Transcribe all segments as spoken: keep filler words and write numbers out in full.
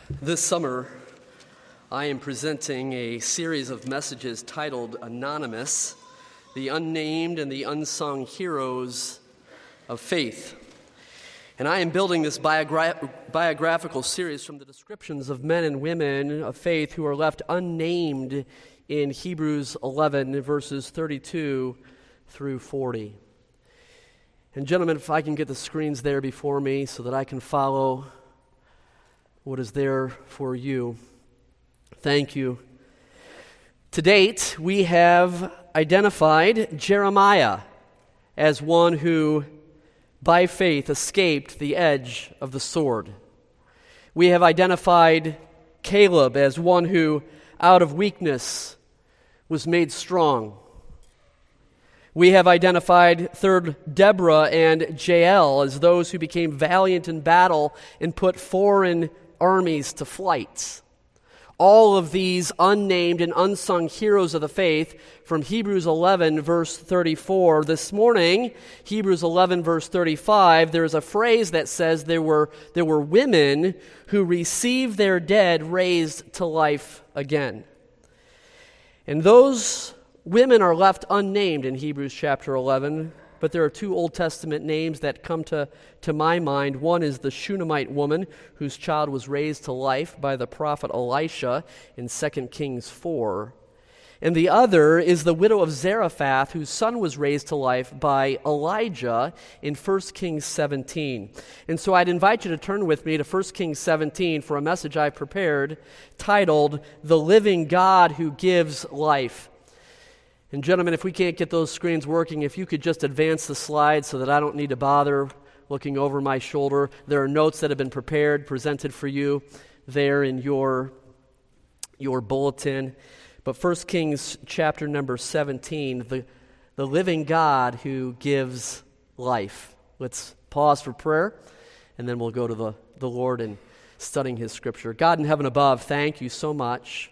This summer, I am presenting a series of messages titled Anonymous, the Unnamed and the Unsung Heroes of Faith. And I am building this biogra- biographical series from the descriptions of men and women of faith who are left unnamed in Hebrews eleven, verses thirty-two through forty. And gentlemen, if I can get the screens there before me so that I can follow what is there for you. Thank you. To date, we have identified Jeremiah as one who, by faith, escaped the edge of the sword. We have identified Caleb as one who, out of weakness, was made strong. We have identified third Deborah and Jael as those who became valiant in battle and put foreign armies to flight. All of these unnamed and unsung heroes of the faith from Hebrews eleven, verse thirty-four. This morning, Hebrews eleven, verse thirty-five, there's a phrase that says there were, there were women who received their dead raised to life again. And those women are left unnamed in Hebrews chapter eleven, but there are two Old Testament names that come to, to my mind. One is the Shunammite woman whose child was raised to life by the prophet Elisha in Second Kings four. And the other is the widow of Zarephath whose son was raised to life by Elijah in First Kings seventeen. And so I'd invite you to turn with me to First Kings seventeen for a message I've prepared titled, The Living God Who Gives Life. And gentlemen, if we can't get those screens working, if you could just advance the slides so that I don't need to bother looking over my shoulder. There are notes that have been prepared, presented for you there in your, your bulletin. But First Kings chapter number seventeen, the, the living God who gives life. Let's pause for prayer, and then we'll go to the, the Lord and studying His Scripture. God in heaven above, thank you so much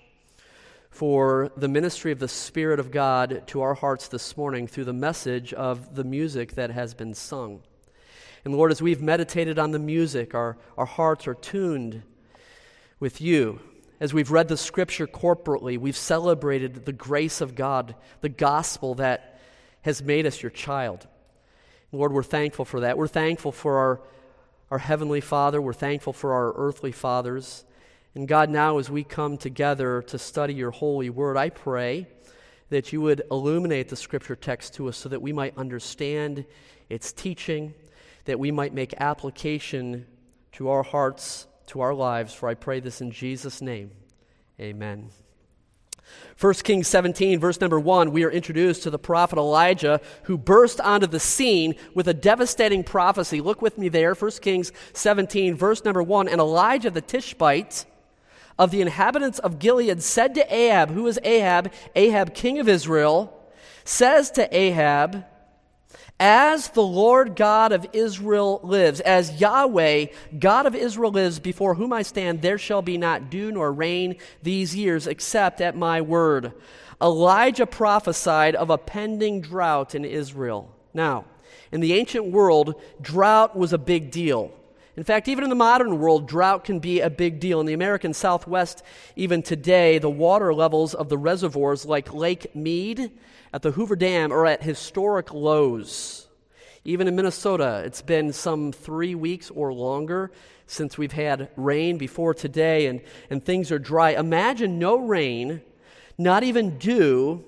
for the ministry of the Spirit of God to our hearts this morning through the message of the music that has been sung. And Lord, as we've meditated on the music, our, our hearts are tuned with you. As we've read the Scripture corporately, we've celebrated the grace of God, the gospel that has made us your child. Lord, we're thankful for that. We're thankful for our, our Heavenly Father. We're thankful for our earthly fathers. And God, now as we come together to study your holy word, I pray that you would illuminate the Scripture text to us so that we might understand its teaching, that we might make application to our hearts, to our lives. For I pray this in Jesus' name. Amen. First Kings seventeen, verse number one, we are introduced to the prophet Elijah who burst onto the scene with a devastating prophecy. Look with me there, First Kings seventeen, verse number one. And Elijah the Tishbite of the inhabitants of Gilead said to Ahab, who is Ahab? Ahab, king of Israel, says to Ahab, as the Lord God of Israel lives, as Yahweh, God of Israel lives, before whom I stand, there shall be not dew nor rain these years, except at my word. Elijah prophesied of a pending drought in Israel. Now, in the ancient world, drought was a big deal. In fact, even in the modern world, drought can be a big deal. In the American Southwest, even today, the water levels of the reservoirs like Lake Mead at the Hoover Dam are at historic lows. Even in Minnesota, it's been some three weeks or longer since we've had rain before today, and, and things are dry. Imagine no rain, not even dew,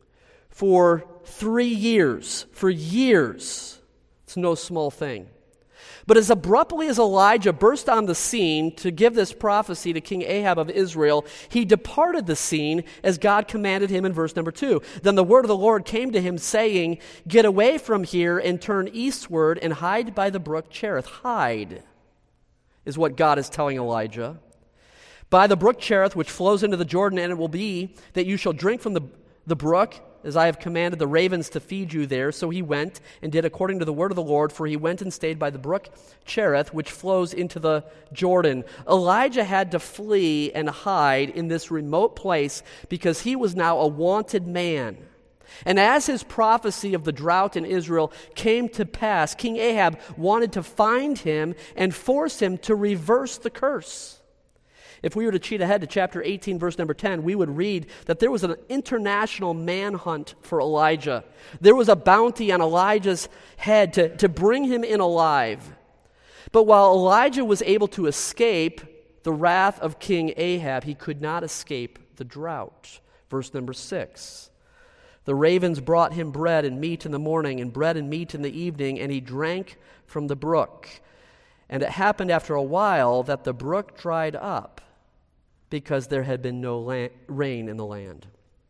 for three years. For years. It's no small thing. But as abruptly as Elijah burst on the scene to give this prophecy to King Ahab of Israel, he departed the scene as God commanded him in verse number two. Then the word of the Lord came to him, saying, get away from here and turn eastward and hide by the brook Cherith. Hide is what God is telling Elijah. By the brook Cherith, which flows into the Jordan, and it will be that you shall drink from the, the brook, as I have commanded the ravens to feed you there. So he went and did according to the word of the Lord, for he went and stayed by the brook Cherith, which flows into the Jordan. Elijah had to flee and hide in this remote place because he was now a wanted man. And as his prophecy of the drought in Israel came to pass, King Ahab wanted to find him and force him to reverse the curse. If we were to cheat ahead to chapter eighteen, verse number ten, we would read that there was an international manhunt for Elijah. There was a bounty on Elijah's head to, to bring him in alive. But while Elijah was able to escape the wrath of King Ahab, he could not escape the drought. Verse number six. The ravens brought him bread and meat in the morning, and bread and meat in the evening, and he drank from the brook. And it happened after a while that the brook dried up, because there had been no land, rain in the land.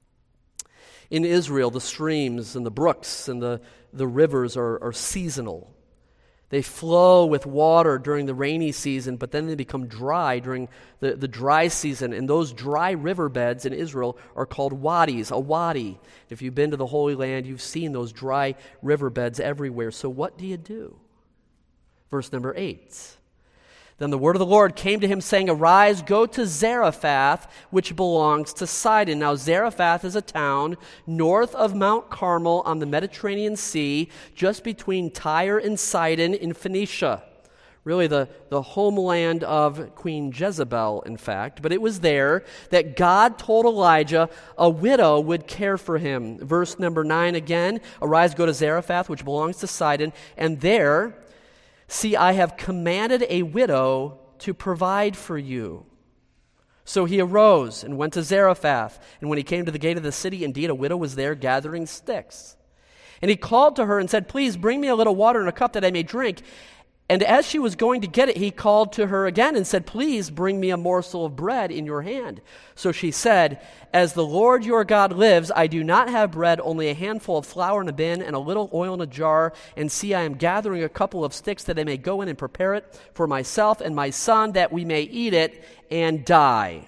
In Israel, the streams and the brooks and the, the rivers are, are seasonal. They flow with water during the rainy season, but then they become dry during the, the dry season. And those dry riverbeds in Israel are called wadis, a wadi. If you've been to the Holy Land, you've seen those dry riverbeds everywhere. So what do you do? Verse number eight. Then the word of the Lord came to him, saying, Arise, go to Zarephath, which belongs to Sidon. Now Zarephath is a town north of Mount Carmel on the Mediterranean Sea, just between Tyre and Sidon in Phoenicia. Really the, the homeland of Queen Jezebel, in fact. But it was there that God told Elijah a widow would care for him. Verse number nine again, Arise, go to Zarephath, which belongs to Sidon, and there... See, I have commanded a widow to provide for you. So he arose and went to Zarephath. And when he came to the gate of the city, indeed, a widow was there gathering sticks. And he called to her and said, Please bring me a little water in a cup that I may drink. And as she was going to get it, he called to her again and said, Please bring me a morsel of bread in your hand. So she said, As the Lord your God lives, I do not have bread, only a handful of flour in a bin and a little oil in a jar. And see, I am gathering a couple of sticks that I may go in and prepare it for myself and my son, that we may eat it and die.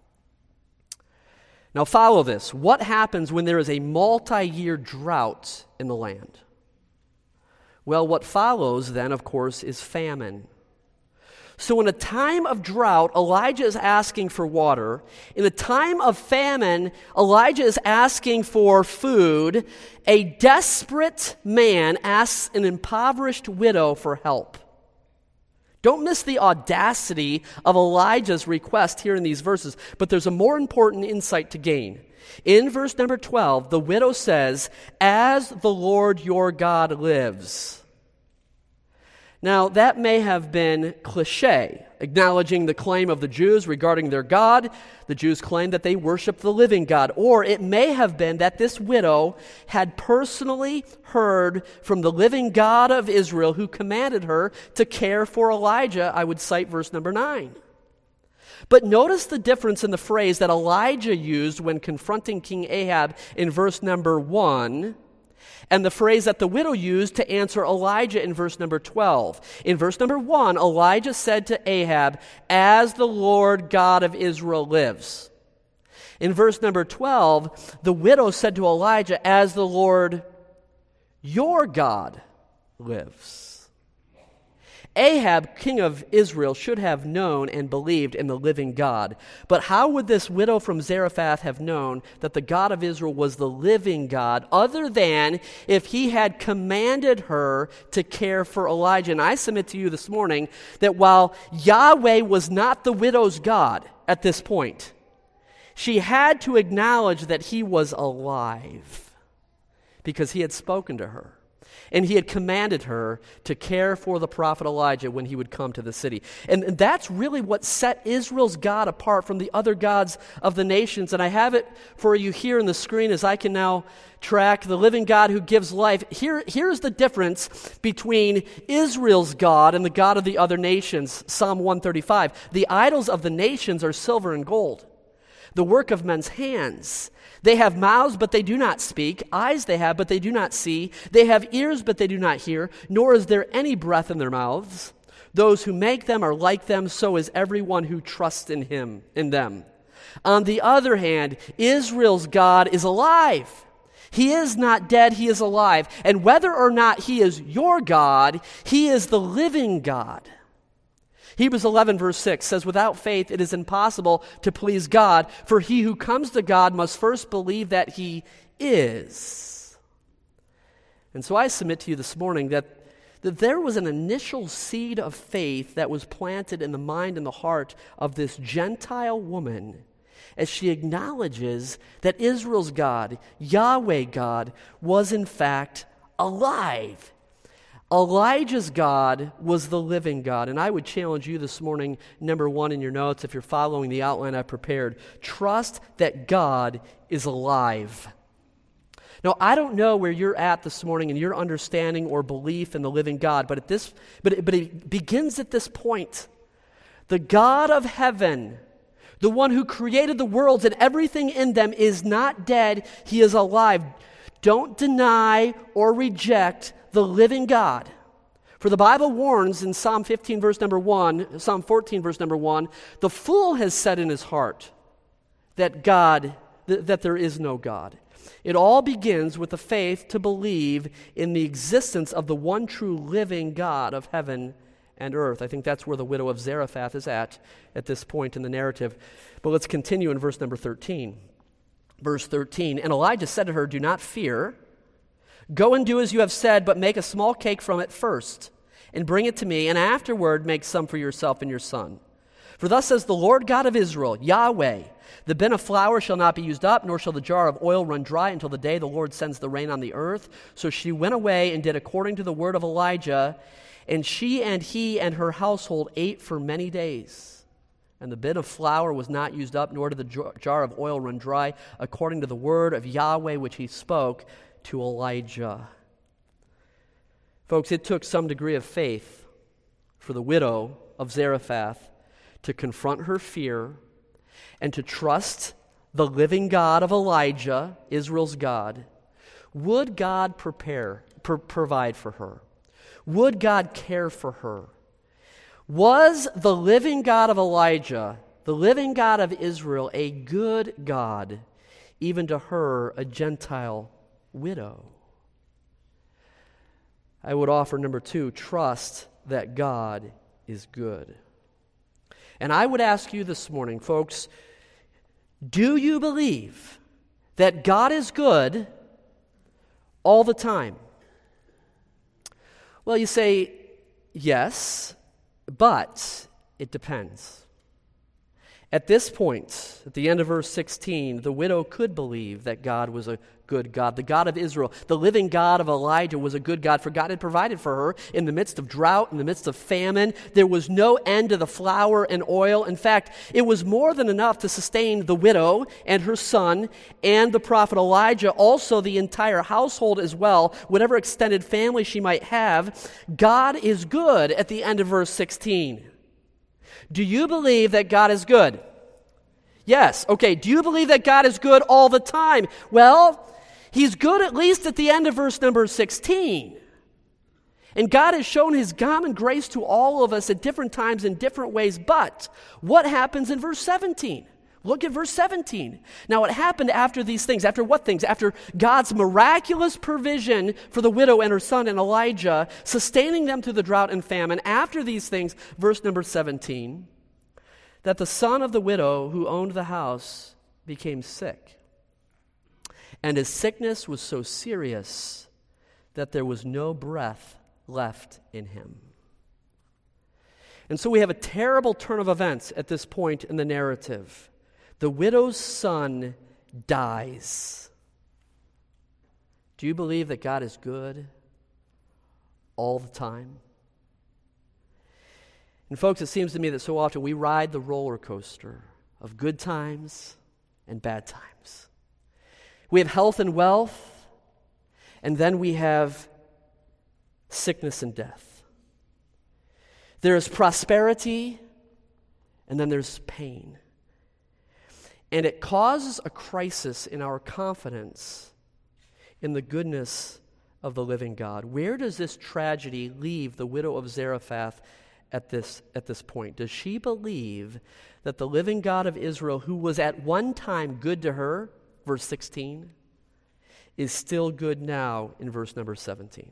Now follow this. What happens when there is a multi-year drought in the land? Well, what follows then, of course, is famine. So in a time of drought, Elijah is asking for water. In a time of famine, Elijah is asking for food. A desperate man asks an impoverished widow for help. Don't miss the audacity of Elijah's request here in these verses, but there's a more important insight to gain. In verse number twelve, the widow says, As the Lord your God lives. Now, that may have been cliche, acknowledging the claim of the Jews regarding their God. The Jews claimed that they worshiped the living God. Or it may have been that this widow had personally heard from the living God of Israel, who commanded her to care for Elijah. I would cite verse number nine. But notice the difference in the phrase that Elijah used when confronting King Ahab in verse number one, and the phrase that the widow used to answer Elijah in verse number twelve. In verse number one, Elijah said to Ahab, As the Lord God of Israel lives. In verse number twelve, the widow said to Elijah, As the Lord your God lives. Ahab, king of Israel, should have known and believed in the living God. But how would this widow from Zarephath have known that the God of Israel was the living God, other than if he had commanded her to care for Elijah? And I submit to you this morning that while Yahweh was not the widow's God at this point, she had to acknowledge that he was alive because he had spoken to her. And he had commanded her to care for the prophet Elijah when he would come to the city. And that's really what set Israel's God apart from the other gods of the nations. And I have it for you here on the screen as I can now track the living God who gives life. Here, here's the difference between Israel's God and the God of the other nations. Psalm one thirty-five. The idols of the nations are silver and gold, the work of men's hands. They have mouths, but they do not speak. Eyes they have, but they do not see. They have ears, but they do not hear. Nor is there any breath in their mouths. Those who make them are like them, so is everyone who trusts in him, in them. On the other hand, Israel's God is alive. He is not dead, he is alive. And whether or not he is your God, he is the living God. Hebrews eleven verse six says, Without faith it is impossible to please God, for he who comes to God must first believe that he is. And so I submit to you this morning that that there was an initial seed of faith that was planted in the mind and the heart of this Gentile woman as she acknowledges that Israel's God, Yahweh God, was in fact alive. Elijah's God was the living God. And I would challenge you this morning, number one in your notes, if you're following the outline I prepared, trust that God is alive. Now, I don't know where you're at this morning in your understanding or belief in the living God, but at this, but it, but it begins at this point. The God of heaven, the one who created the worlds and everything in them, is not dead. He is alive. Don't deny or reject the living God. For the Bible warns in Psalm fifteen, verse number one, Psalm fourteen, verse number one, the fool has said in his heart that God, th- that there is no God. It all begins with the faith to believe in the existence of the one true living God of heaven and earth. I think that's where the widow of Zarephath is at at this point in the narrative. But let's continue in verse number thirteen. Verse thirteen, and Elijah said to her, do not fear. Go and do as you have said, but make a small cake from it first, and bring it to me, and afterward make some for yourself and your son. For thus says the Lord God of Israel, Yahweh, the bin of flour shall not be used up, nor shall the jar of oil run dry until the day the Lord sends the rain on the earth. So she went away and did according to the word of Elijah, and she and he and her household ate for many days. And the bin of flour was not used up, nor did the jar of oil run dry, according to the word of Yahweh which he spoke to Elijah. Folks, it took some degree of faith for the widow of Zarephath to confront her fear and to trust the living God of Elijah, Israel's God. Would God prepare, pr- provide for her? Would God care for her? Was the living God of Elijah, the living God of Israel, a good God, even to her, a Gentile widow? I would offer, number two, trust that God is good. And I would ask you this morning, folks, do you believe that God is good all the time? Well, you say, yes, but it depends. At this point, at the end of verse sixteen, the widow could believe that God was a good God. The God of Israel, the living God of Elijah, was a good God, for God had provided for her in the midst of drought, in the midst of famine. There was no end to the flour and oil. In fact, it was more than enough to sustain the widow and her son and the prophet Elijah, also the entire household as well, whatever extended family she might have. God is good at the end of verse sixteen. Do you believe that God is good? Yes. Okay, do you believe that God is good all the time? Well, he's good at least at the end of verse number sixteen. And God has shown his common grace to all of us at different times in different ways. But what happens in verse seventeen? Look at verse seventeen. Now, what happened after these things? After what things? After God's miraculous provision for the widow and her son and Elijah, sustaining them through the drought and famine. After these things, verse number seventeen, that the son of the widow who owned the house became sick. And his sickness was so serious that there was no breath left in him. And so we have a terrible turn of events at this point in the narrative. The widow's son dies. Do you believe that God is good all the time? And folks, it seems to me that so often we ride the roller coaster of good times and bad times. We have health and wealth, and then we have sickness and death. There is prosperity, and then there's pain. And it causes a crisis in our confidence in the goodness of the living God. Where does this tragedy leave the widow of Zarephath at this, at this point? Does she believe that the living God of Israel, who was at one time good to her, verse sixteen, is still good now in verse number seventeen?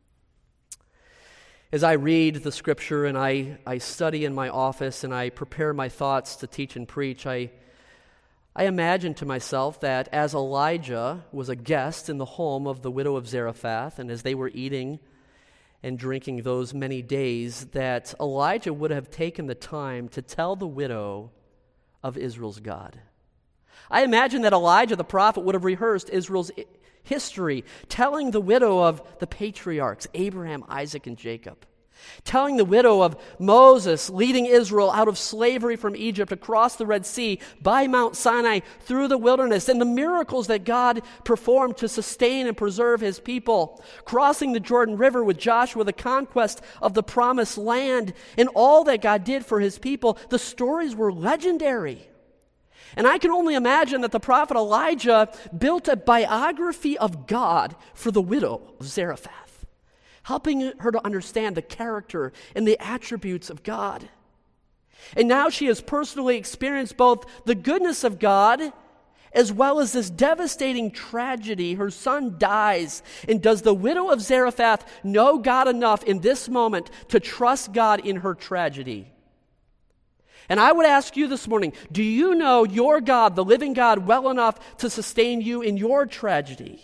As I read the scripture and I, I study in my office and I prepare my thoughts to teach and preach, I I imagine to myself that as Elijah was a guest in the home of the widow of Zarephath, and as they were eating and drinking those many days that Elijah would have taken the time to tell the widow of Israel's God. I imagine that Elijah the prophet would have rehearsed Israel's history, telling the widow of the patriarchs, Abraham, Isaac, and Jacob. Telling the widow of Moses leading Israel out of slavery from Egypt across the Red Sea by Mount Sinai through the wilderness, and the miracles that God performed to sustain and preserve his people. Crossing the Jordan River with Joshua, the conquest of the promised land, and all that God did for his people. The stories were legendary. And I can only imagine that the prophet Elijah built a biography of God for the widow of Zarephath, helping her to understand the character and the attributes of God. And now she has personally experienced both the goodness of God as well as this devastating tragedy. Her son dies. And does the widow of Zarephath know God enough in this moment to trust God in her tragedy? And I would ask you this morning, do you know your God, the living God, well enough to sustain you in your tragedy?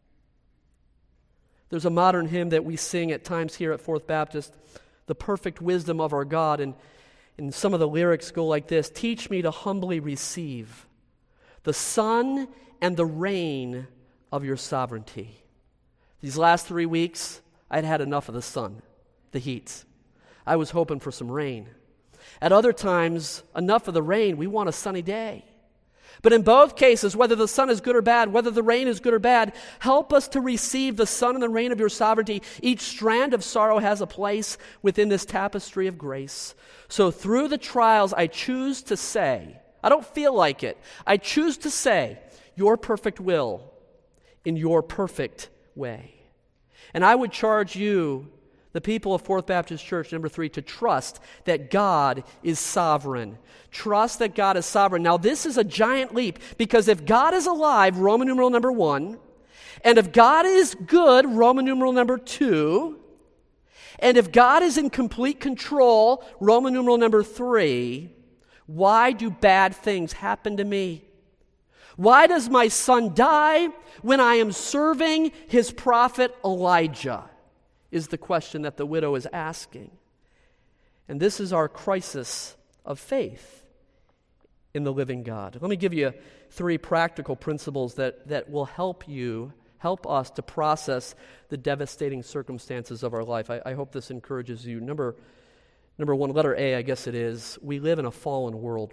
There's a modern hymn that we sing at times here at Fourth Baptist, The Perfect Wisdom of Our God, and, and some of the lyrics go like this: teach me to humbly receive the sun and the rain of your sovereignty. These last three weeks, I'd had enough of the sun, the heat. I was hoping for some rain. At other times, enough of the rain, we want a sunny day. But in both cases, whether the sun is good or bad, whether the rain is good or bad, help us to receive the sun and the rain of your sovereignty. Each strand of sorrow has a place within this tapestry of grace. So through the trials, I choose to say, I don't feel like it, I choose to say, your perfect will in your perfect way. And I would charge you, the people of Fourth Baptist Church, number three, to trust that God is sovereign. Trust that God is sovereign. Now, this is a giant leap, because if God is alive, Roman numeral number one, and if God is good, Roman numeral number two, and if God is in complete control, Roman numeral number three, why do bad things happen to me? Why does my son die when I am serving his prophet Elijah? Is the question that the widow is asking. And this is our crisis of faith in the living God. Let me give you three practical principles that, that will help you, help us to process the devastating circumstances of our life. I, I hope this encourages you. Number, number one, letter A, I guess it is, we live in a fallen world.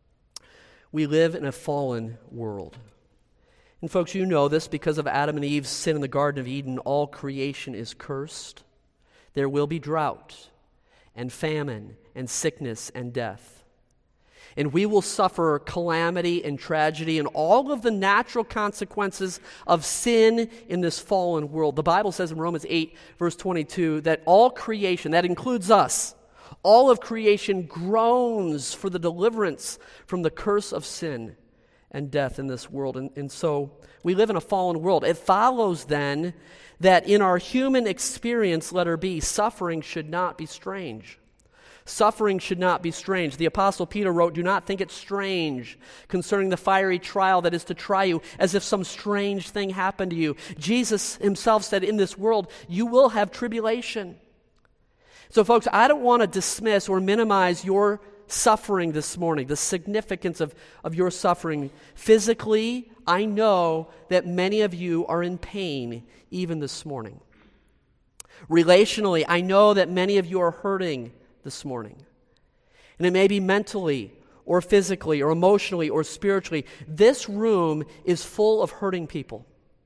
We live in a fallen world. And folks, you know this because of Adam and Eve's sin in the Garden of Eden. All creation is cursed. There will be drought and famine and sickness and death. And we will suffer calamity and tragedy and all of the natural consequences of sin in this fallen world. The Bible says in Romans eight, verse twenty-two, that all creation, that includes us, all of creation groans for the deliverance from the curse of sin and death in this world. And, and so we live in a fallen world. It follows then that in our human experience, letter B, suffering should not be strange. Suffering should not be strange. The Apostle Peter wrote, do not think it strange concerning the fiery trial that is to try you, as if some strange thing happened to you. Jesus himself said, in this world you will have tribulation. So folks, I don't want to dismiss or minimize your suffering this morning, the significance of, of your suffering. Physically, I know that many of you are in pain even this morning. Relationally, I know that many of you are hurting this morning. And it may be mentally or physically or emotionally or spiritually. This room is full of hurting people.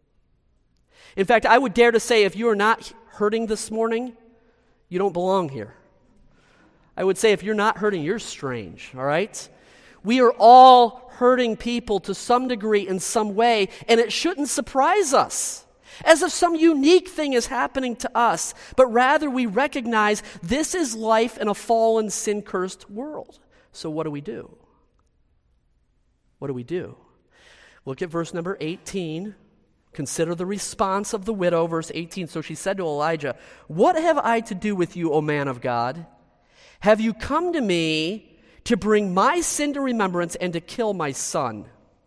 In fact, I would dare to say if you are not hurting this morning, you don't belong here. I would say if you're not hurting, you're strange, all right? We are all hurting people to some degree in some way, and it shouldn't surprise us, as if some unique thing is happening to us, but rather we recognize this is life in a fallen, sin-cursed world. So what do we do? What do we do? Look at verse number eighteen. Consider the response of the widow, verse eighteen. So she said to Elijah, what have I to do with you, O man of God? Have you come to me to bring my sin to remembrance and to kill my son?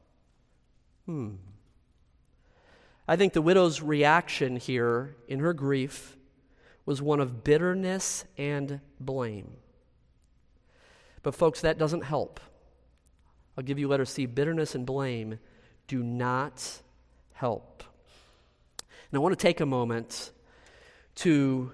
Hmm. I think the widow's reaction here in her grief was one of bitterness and blame. But folks, that doesn't help. I'll give you letter C. Bitterness and blame do not help. And I want to take a moment to,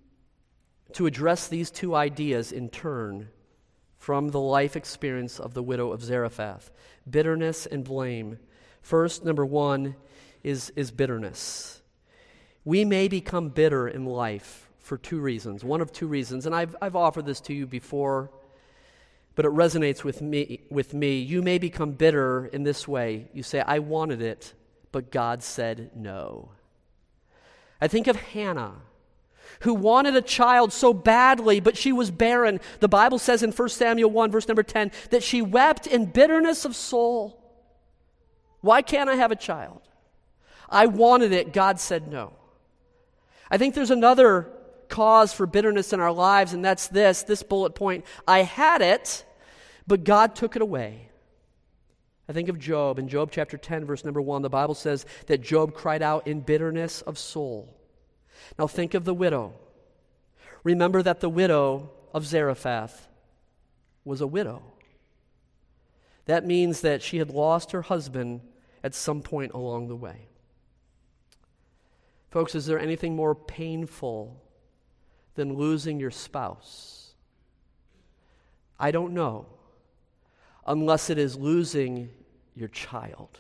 to address these two ideas in turn from the life experience of the widow of Zarephath. Bitterness and blame. First, number one, is, is bitterness. We may become bitter in life for two reasons, one of two reasons, and I've, I've offered this to you before, but it resonates with me, with me. You may become bitter in this way. You say, I wanted it, but God said no. I think of Hannah, who wanted a child so badly, but she was barren. The Bible says in First Samuel one, verse number ten, that she wept in bitterness of soul. Why can't I have a child? I wanted it, God said no. I think there's another cause for bitterness in our lives, and that's this, this bullet point. I had it, but God took it away. I think of Job. In Job chapter ten, verse number one, the Bible says that Job cried out in bitterness of soul. Now think of the widow. Remember that the widow of Zarephath was a widow. That means that she had lost her husband at some point along the way. Folks, is there anything more painful than losing your spouse? I don't know, unless it is losing your child.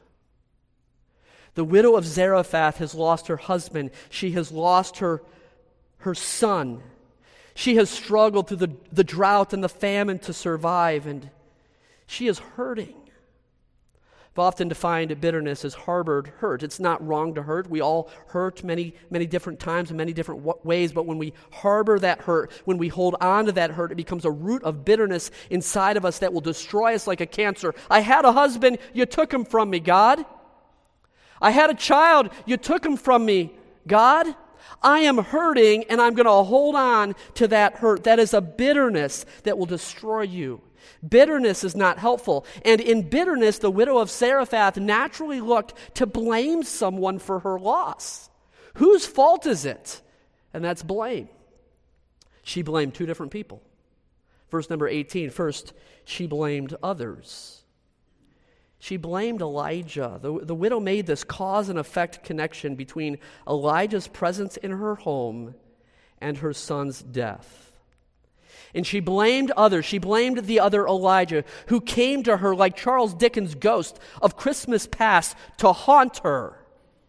The widow of Zarephath has lost her husband. She has lost her, her son. She has struggled through the, the drought and the famine to survive, and she is hurting. I've often defined bitterness as harbored hurt. It's not wrong to hurt. We all hurt many, many different times in many different w- ways, but when we harbor that hurt, when we hold on to that hurt, it becomes a root of bitterness inside of us that will destroy us like a cancer. I had a husband, you took him from me, God. I had a child, you took him from me, God. I am hurting, and I'm going to hold on to that hurt. That is a bitterness that will destroy you. Bitterness is not helpful. And in bitterness, the widow of Zarephath naturally looked to blame someone for her loss. Whose fault is it? And that's blame. She blamed two different people. Verse number eighteen. First, she blamed others. She blamed Elijah. The, the widow made this cause and effect connection between Elijah's presence in her home and her son's death. And she blamed others. She blamed the other Elijah who came to her like Charles Dickens' ghost of Christmas past to haunt her.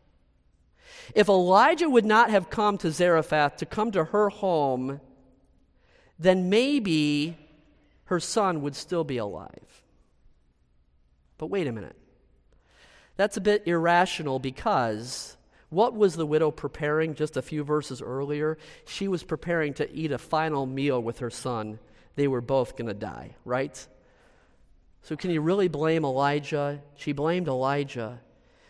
If Elijah would not have come to Zarephath, to come to her home, then maybe her son would still be alive. But wait a minute. That's a bit irrational, because what was the widow preparing just a few verses earlier? She was preparing to eat a final meal with her son. They were both going to die, right? So can you really blame Elijah? She blamed Elijah.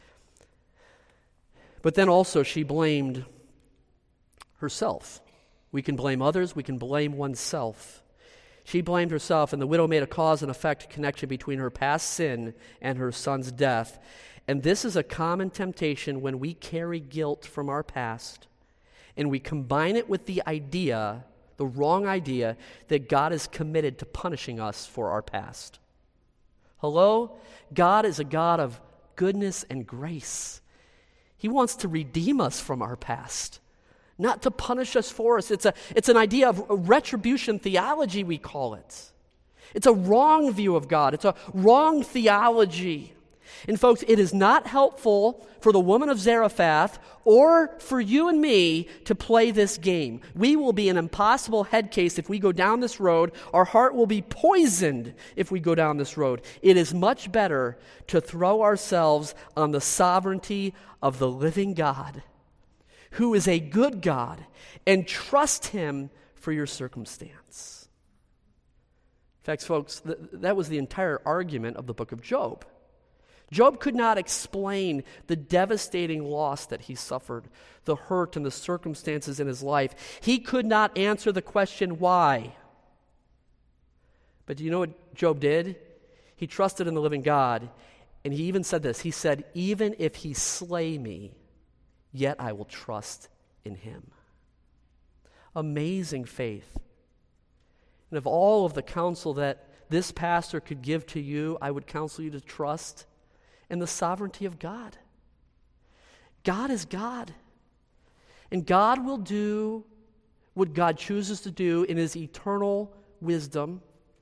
But then also she blamed herself. We can blame others. We can blame oneself. She blamed herself, and the widow made a cause and effect connection between her past sin and her son's death. And this is a common temptation when we carry guilt from our past and we combine it with the idea, the wrong idea, that God is committed to punishing us for our past. Hello? God is a God of goodness and grace. He wants to redeem us from our past, not to punish us for us. It's a, it's an idea of retribution theology, we call it. It's a wrong view of God. It's a wrong theology. And folks, it is not helpful for the woman of Zarephath or for you and me to play this game. We will be an impossible head case if we go down this road. Our heart will be poisoned if we go down this road. It is much better to throw ourselves on the sovereignty of the living God, who is a good God, and trust Him for your circumstance. In fact, folks, th- that was the entire argument of the book of Job. Job could not explain the devastating loss that he suffered, the hurt and the circumstances in his life. He could not answer the question, why? But do you know what Job did? He trusted in the living God, and he even said this. He said, even if he slay me, yet I will trust in him. amazing faith. And of all of the counsel that this pastor could give to you, I would counsel you to trust in the sovereignty of God. God is God. And God will do what God chooses to do in his eternal wisdom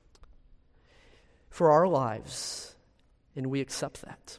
for our lives, and we accept that.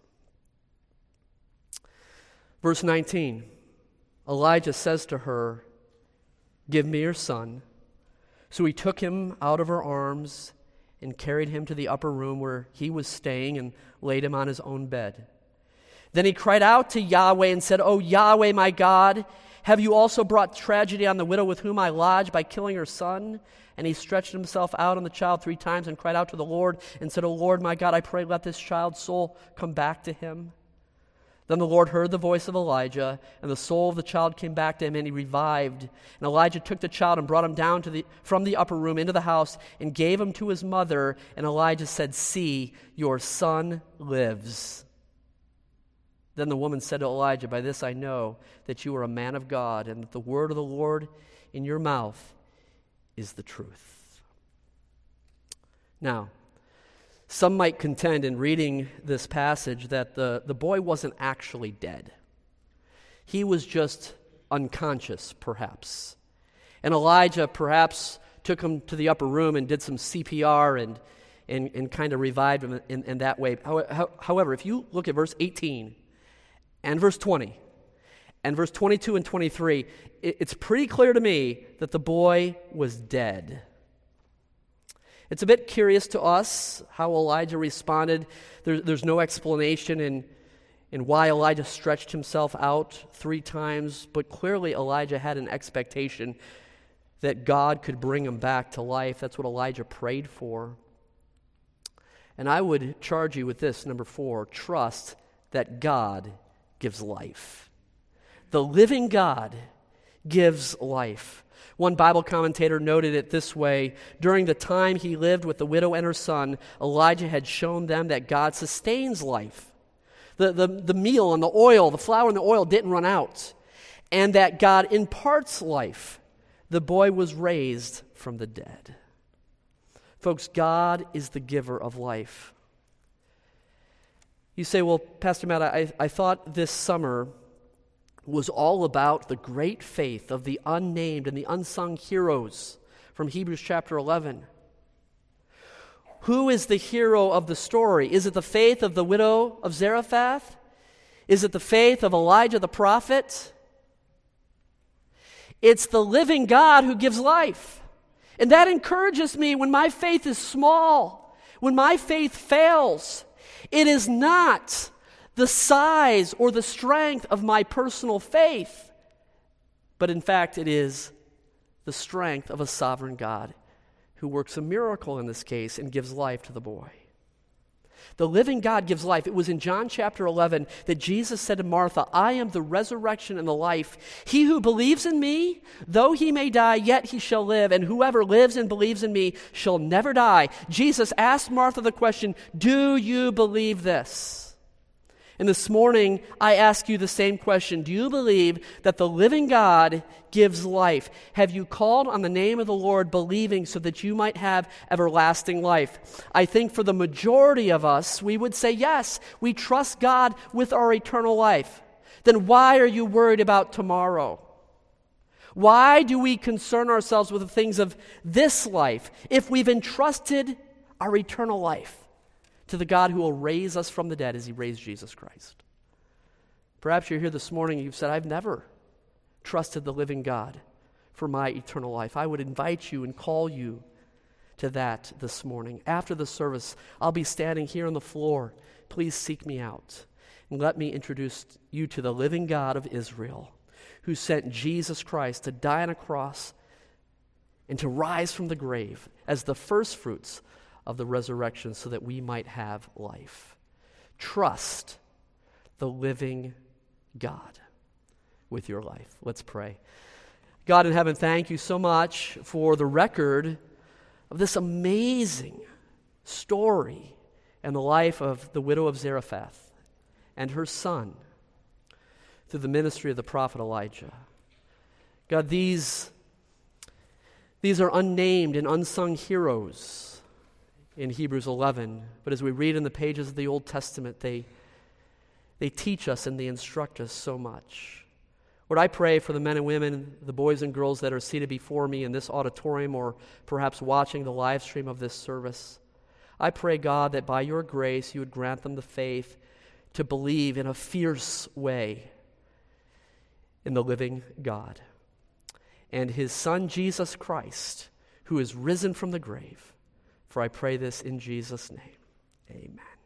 Verse nineteen, Elijah says to her, "Give me your son." So he took him out of her arms and carried him to the upper room where he was staying and laid him on his own bed. Then he cried out to Yahweh and said, "O Yahweh, my God, have you also brought tragedy on the widow with whom I lodged by killing her son?" And he stretched himself out on the child three times and cried out to the Lord and said, "O Lord, my God, I pray, let this child's soul come back to him." Then the Lord heard the voice of Elijah, and the soul of the child came back to him, and he revived. And Elijah took the child and brought him down to the, from the upper room into the house and gave him to his mother. And Elijah said, "See, your son lives." Then the woman said to Elijah, "By this I know that you are a man of God, and that the word of the Lord in your mouth is the truth." Now, some might contend in reading this passage that the, the boy wasn't actually dead. He was just unconscious, perhaps. And Elijah perhaps took him to the upper room and did some C P R and, and, and kind of revived him in, in that way. However, if you look at verse eighteen and verse twenty and verse twenty-two and twenty-three, it, it's pretty clear to me that the boy was dead. It's a bit curious to us how Elijah responded. There, there's no explanation in, in why Elijah stretched himself out three times, but clearly Elijah had an expectation that God could bring him back to life. That's what Elijah prayed for. And I would charge you with this, number four, trust that God gives life. The living God gives life. One Bible commentator noted it this way: during the time he lived with the widow and her son, Elijah had shown them that God sustains life. The, the, the meal and the oil, the flour and the oil didn't run out, and that God imparts life. The boy was raised from the dead. Folks, God is the giver of life. You say, "Well, Pastor Matt, I, I thought this summer was all about the great faith of the unnamed and the unsung heroes from Hebrews chapter eleven. Who is the hero of the story? Is it the faith of the widow of Zarephath? Is it the faith of Elijah the prophet? It's the living God who gives life. And that encourages me when my faith is small, when my faith fails. It is not the size or the strength of my personal faith, but in fact it is the strength of a sovereign God who works a miracle in this case and gives life to the boy. The living God gives life. It was in John chapter eleven that Jesus said to Martha, "I am the resurrection and the life. He who believes in me, though he may die, yet he shall live. And whoever lives and believes in me shall never die." Jesus asked Martha the question, "Do you believe this?" And this morning, I ask you the same question. Do you believe that the living God gives life? Have you called on the name of the Lord believing so that you might have everlasting life? I think for the majority of us, we would say yes, we trust God with our eternal life. Then why are you worried about tomorrow? Why do we concern ourselves with the things of this life if we've entrusted our eternal life to the God who will raise us from the dead as he raised Jesus Christ? Perhaps you're here this morning and you've said, "I've never trusted the living God for my eternal life." I would invite you and call you to that this morning. After the service, I'll be standing here on the floor. Please seek me out and let me introduce you to the living God of Israel, who sent Jesus Christ to die on a cross and to rise from the grave as the first fruits of the resurrection so that we might have life. Trust the living God with your life. Let's pray. God in heaven, thank you so much for the record of this amazing story and the life of the widow of Zarephath and her son through the ministry of the prophet Elijah. God, these These are unnamed and unsung heroes in Hebrews eleven, but as we read in the pages of the Old Testament, they, they teach us and they instruct us so much. Lord, I pray for the men and women, the boys and girls that are seated before me in this auditorium or perhaps watching the live stream of this service. I pray, God, that by your grace you would grant them the faith to believe in a fierce way in the living God and his Son, Jesus Christ, who is risen from the grave. For I pray this in Jesus' name. Amen.